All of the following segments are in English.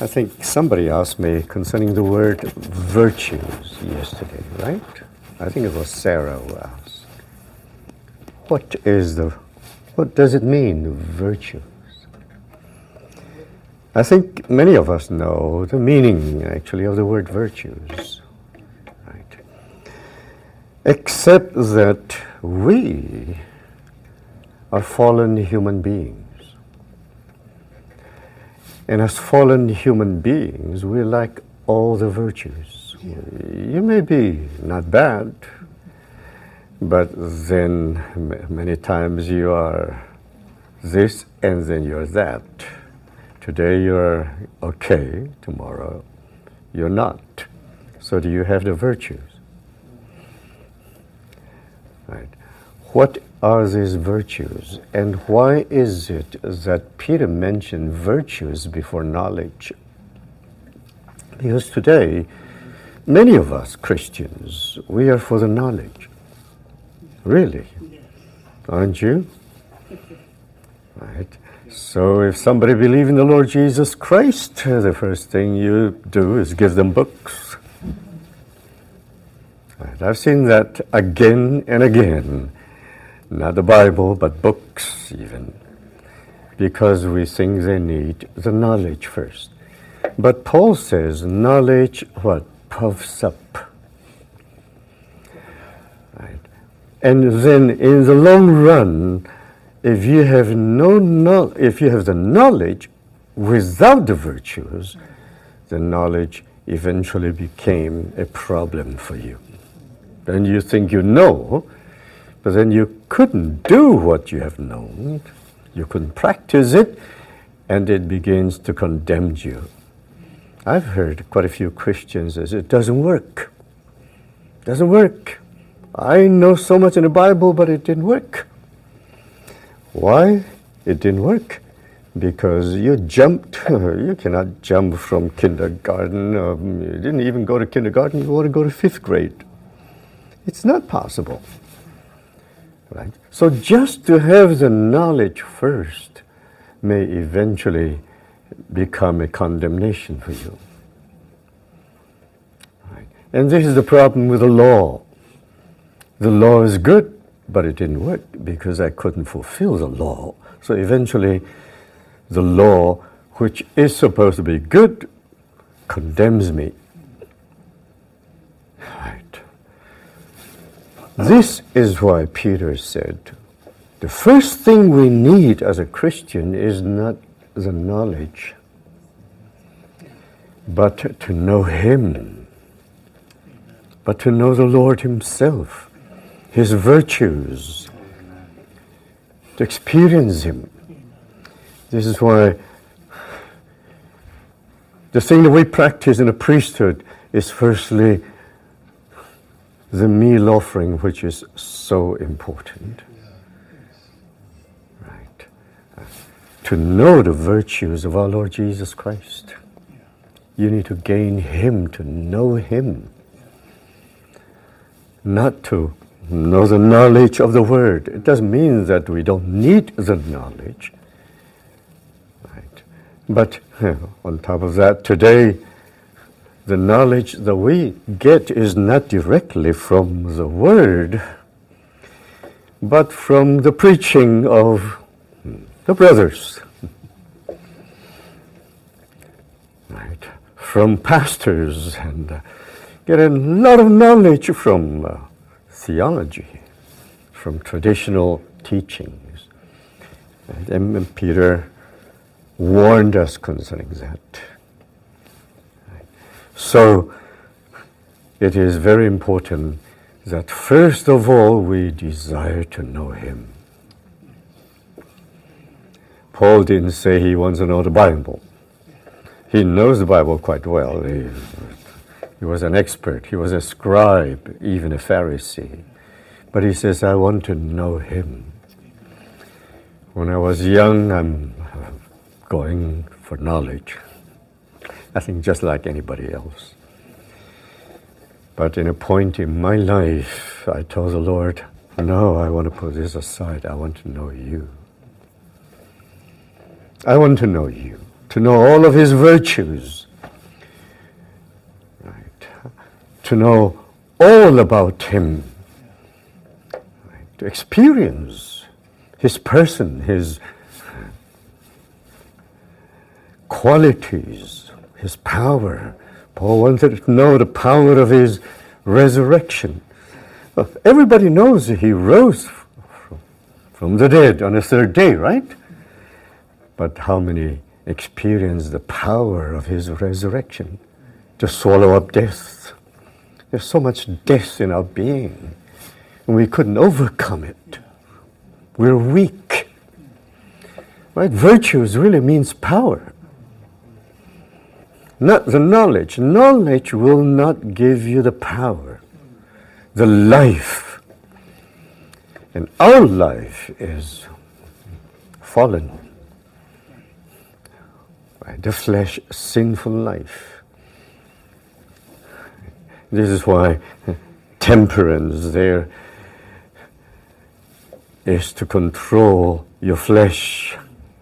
I think somebody asked me concerning the word virtues yesterday, right? I think it was Sarah who asked. What does it mean, virtues? I think many of us know the meaning, actually, of the word virtues, right? Except that we are fallen human beings. And as fallen human beings, we lack all the virtues. You may be not bad, but then many times you are this and then you're that. Today you're okay, tomorrow you're not. So do you have the virtues? Right. What are these virtues, and why is it that Peter mentioned virtues before knowledge? Because today, many of us Christians, we are for the knowledge. Really? Aren't you? Right. So if somebody believes in the Lord Jesus Christ, the first thing you do is give them books. Right. I've seen that again and again. Not the Bible, but books even, because we think they need the knowledge first. But Paul says knowledge, what? Puffs up. Right. And then in the long run, if you have the knowledge without the virtues, the knowledge eventually became a problem for you. Then you think you know, but then you couldn't do what you have known. You couldn't practice it, and it begins to condemn you. I've heard quite a few Christians say, it doesn't work. It doesn't work. I know so much in the Bible, but it didn't work. Why? It didn't work. Because you jumped. You cannot jump from kindergarten. You didn't even go to kindergarten. You want to go to 5th grade. It's not possible. Right? So just to have the knowledge first may eventually become a condemnation for you. Right? And this is the problem with the law. The law is good, but it didn't work because I couldn't fulfill the law. So eventually the law, which is supposed to be good, condemns me. Right. This is why Peter said, the first thing we need as a Christian is not the knowledge, but to know Him, but to know the Lord Himself, His virtues, to experience Him. This is why the thing that we practice in the priesthood is firstly the meal offering, which is so important. Right. To know the virtues of our Lord Jesus Christ, you need to gain Him, to know Him. Not to know the knowledge of the Word. It doesn't mean that we don't need the knowledge. Right. But on top of that, today, the knowledge that we get is not directly from the Word, but from the preaching of the brothers. Right. From pastors, and get a lot of knowledge from theology, from traditional teachings. And Peter warned us concerning that. So it is very important that first of all we desire to know Him. Paul didn't say he wants to know the Bible. He knows the Bible quite well. He was an expert. He was a scribe, even a Pharisee. But he says, I want to know Him. When I was young, I'm going for knowledge. I think just like anybody else. But in a point in my life, I told the Lord, no, I want to put this aside. I want to know You. I want to know You. to know all of his virtues, right? To know all about him, right? To experience his person, his qualities, his power. Paul wanted to know the power of his resurrection. Well, everybody knows that he rose from the dead on the third day, right? But how many experience the power of his resurrection to swallow up death? There's so much death in our being, and we couldn't overcome it. We're weak. Right? Virtues really means power, not the knowledge. Knowledge will not give you the power, the life. And our life is fallen. Right? The flesh, sinful life. This is why temperance there is to control your flesh,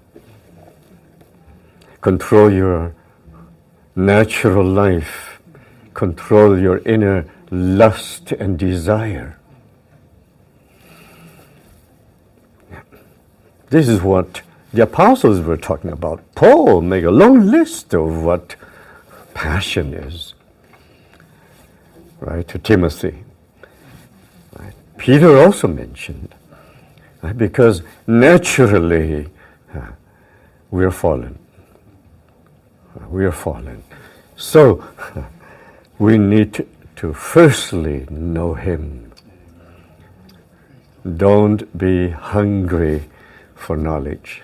control your natural life, control your inner lust and desire. This is what the apostles were talking about. Paul made a long list of what passion is, right, to Timothy. Right. Peter also mentioned, right, because naturally we are fallen. We are fallen. So we need to firstly know him. Don't be hungry for knowledge.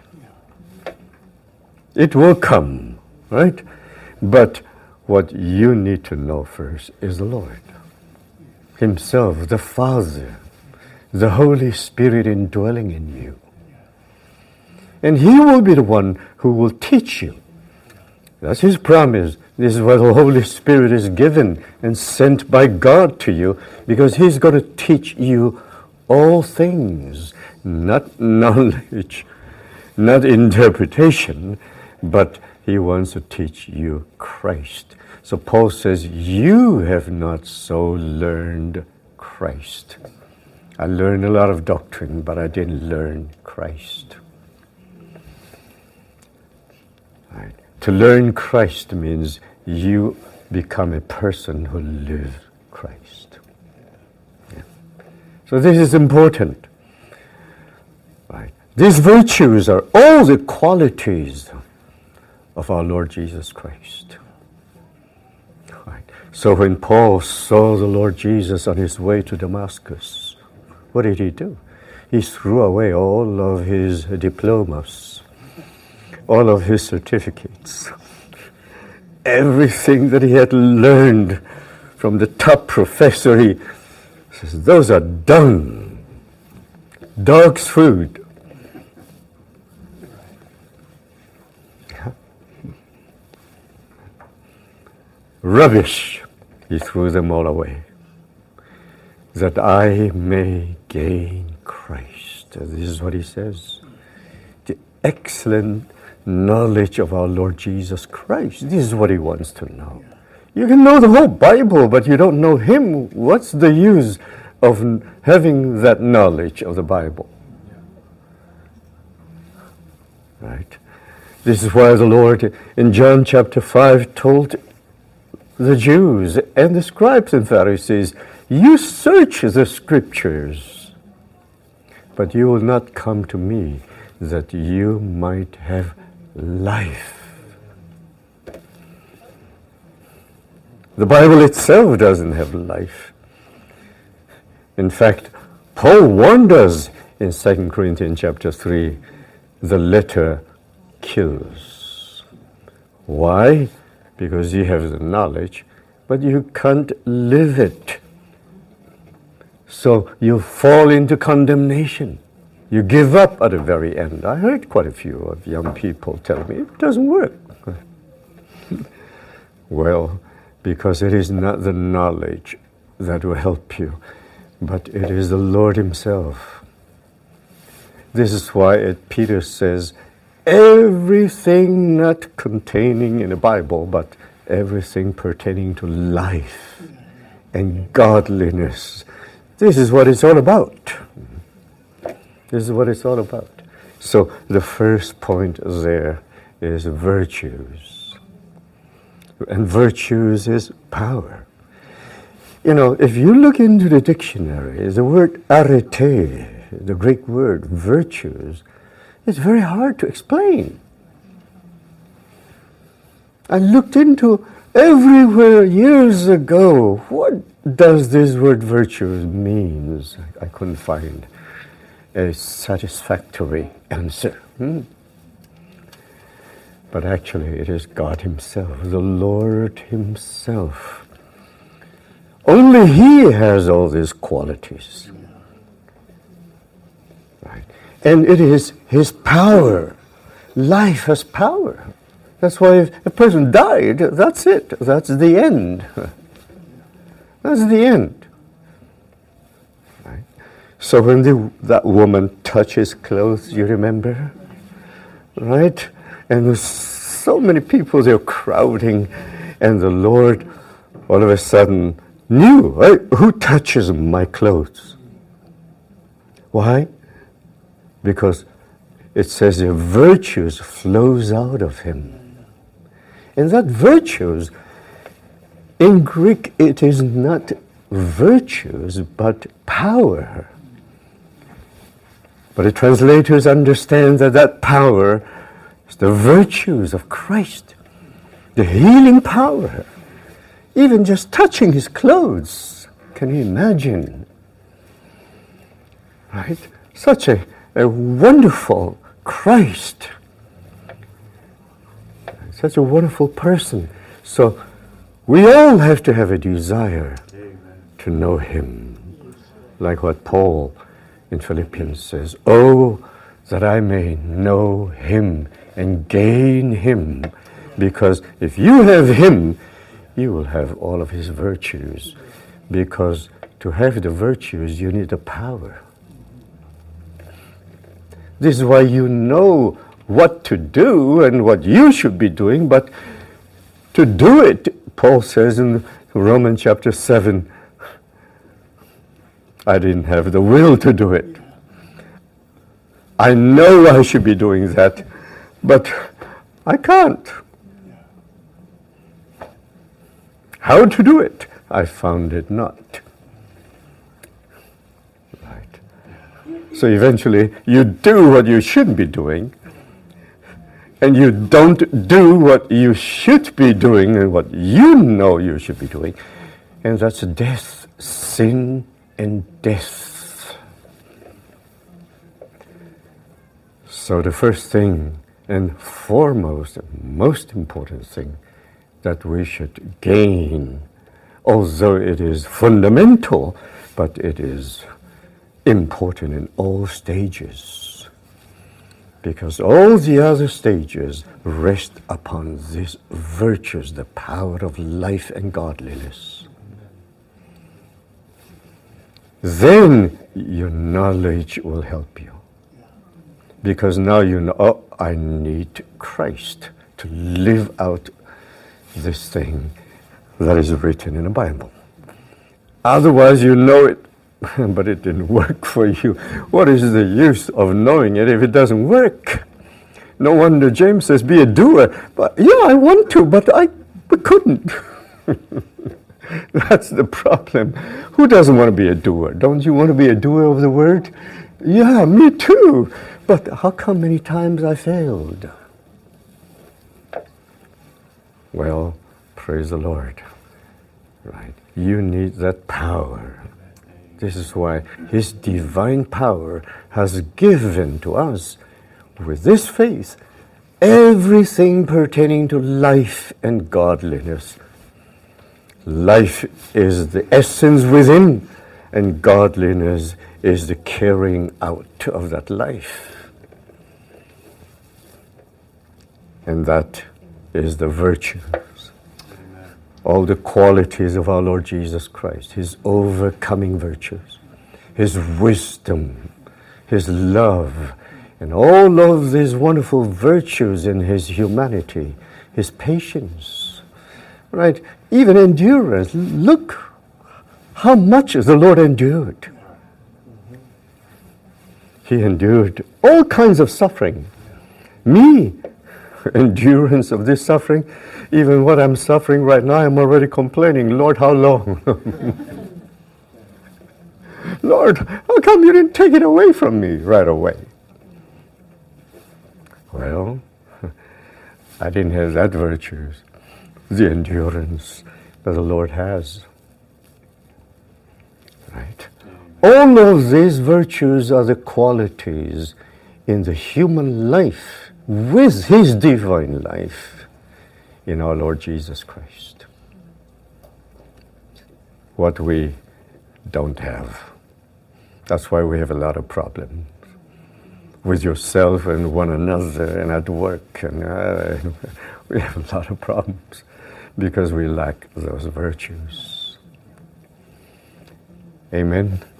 It will come, right? But what you need to know first is the Lord himself, the Father, the Holy Spirit indwelling in you. And he will be the one who will teach you. That's his promise. This is why the Holy Spirit is given and sent by God to you, because he's going to teach you all things, not knowledge, not interpretation, but he wants to teach you Christ. So Paul says, you have not so learned Christ. I learned a lot of doctrine, but I didn't learn Christ. Right. To learn Christ means you become a person who lives Christ. Yeah. So this is important. Right. These virtues are all the qualities of our Lord Jesus Christ. Right. So when Paul saw the Lord Jesus on his way to Damascus, what did he do? He threw away all of his diplomas, all of his certificates, everything that he had learned from the top professor. He says, those are dung, dog's food. Rubbish. He threw them all away, that I may gain Christ. This is what he says. The excellent knowledge of our Lord Jesus Christ. This is what he wants to know. You can know the whole Bible, but you don't know him. What's the use of having that knowledge of the Bible? Right? This is why the Lord in John chapter 5 told the Jews and the scribes and Pharisees, you search the scriptures, but you will not come to me that you might have life. The Bible itself doesn't have life. In fact, Paul warned us in 2 Corinthians chapter 3, the letter kills. Why? Because you have the knowledge, but you can't live it. So you fall into condemnation. You give up at the very end. I heard quite a few of young people tell me, it doesn't work. Well, because it is not the knowledge that will help you, but it is the Lord himself. This is why Peter says, everything not containing in the Bible, but everything pertaining to life and godliness. This is what it's all about. This is what it's all about. So the first point there is virtues. And virtues is power. You know, if you look into the dictionary, the word arete, the Greek word virtues, it's very hard to explain. I looked into everywhere years ago. What does this word virtues means? I couldn't find a satisfactory answer. But actually it is God himself, the Lord himself. Only he has all these qualities. Right? And it is his power. Life has power. That's why if a person died, that's it. That's the end. That's the end. Right? So when that woman touches clothes, you remember? Right? And there's so many people, they're crowding, and the Lord all of a sudden knew, right? Who touches my clothes? Why? Because it says the virtues flows out of him. And that virtues, in Greek, it is not virtues, but power. But the translators understand that that power is the virtues of Christ, the healing power. Even just touching his clothes, can you imagine? Right? Such a wonderful Christ. Such a wonderful person. So we all have to have a desire to know him. Like what Paul in Philippians says, "Oh, that I may know him and gain him." Because if you have him, you will have all of his virtues. Because to have the virtues, you need the power. This is why you know what to do and what you should be doing, but to do it, Paul says in Romans chapter 7, I didn't have the will to do it. I know I should be doing that, but I can't. How to do it? I found it not. Right. So eventually you do what you shouldn't be doing, and you don't do what you should be doing and what you know you should be doing. And that's death, sin and death. So the first thing and foremost, most important thing that we should gain, although it is fundamental, but it is important in all stages. Because all the other stages rest upon these virtues, the power of life and godliness. Then your knowledge will help you. Because now you know, oh, I need Christ to live out this thing that is written in the Bible. Otherwise you know it, but it didn't work for you. What is the use of knowing it if it doesn't work? No wonder James says, be a doer. But yeah, I want to, but I couldn't. That's the problem. Who doesn't want to be a doer? Don't you want to be a doer of the word? Yeah, me too. But how come many times I failed? Well, praise the Lord. Right? You need that power. This is why his divine power has given to us, with this faith, everything pertaining to life and godliness. Life is the essence within, and godliness is the carrying out of that life. And that is the virtues. All the qualities of our Lord Jesus Christ, his overcoming virtues, his wisdom, his love, And all of these wonderful virtues in his humanity, his patience, right? Even endurance. Look how much the Lord endured. He endured all kinds of suffering. Me, endurance of this suffering, even what I'm suffering right now, I'm already complaining, Lord, how long? Lord, how come you didn't take it away from me right away? Well, I didn't have that virtues, the endurance that the Lord has. Right? All of these virtues are the qualities in the human life with his divine life in our Lord Jesus Christ. What we don't have. That's why we have a lot of problems with yourself and one another and at work. And we have a lot of problems because we lack those virtues. Amen.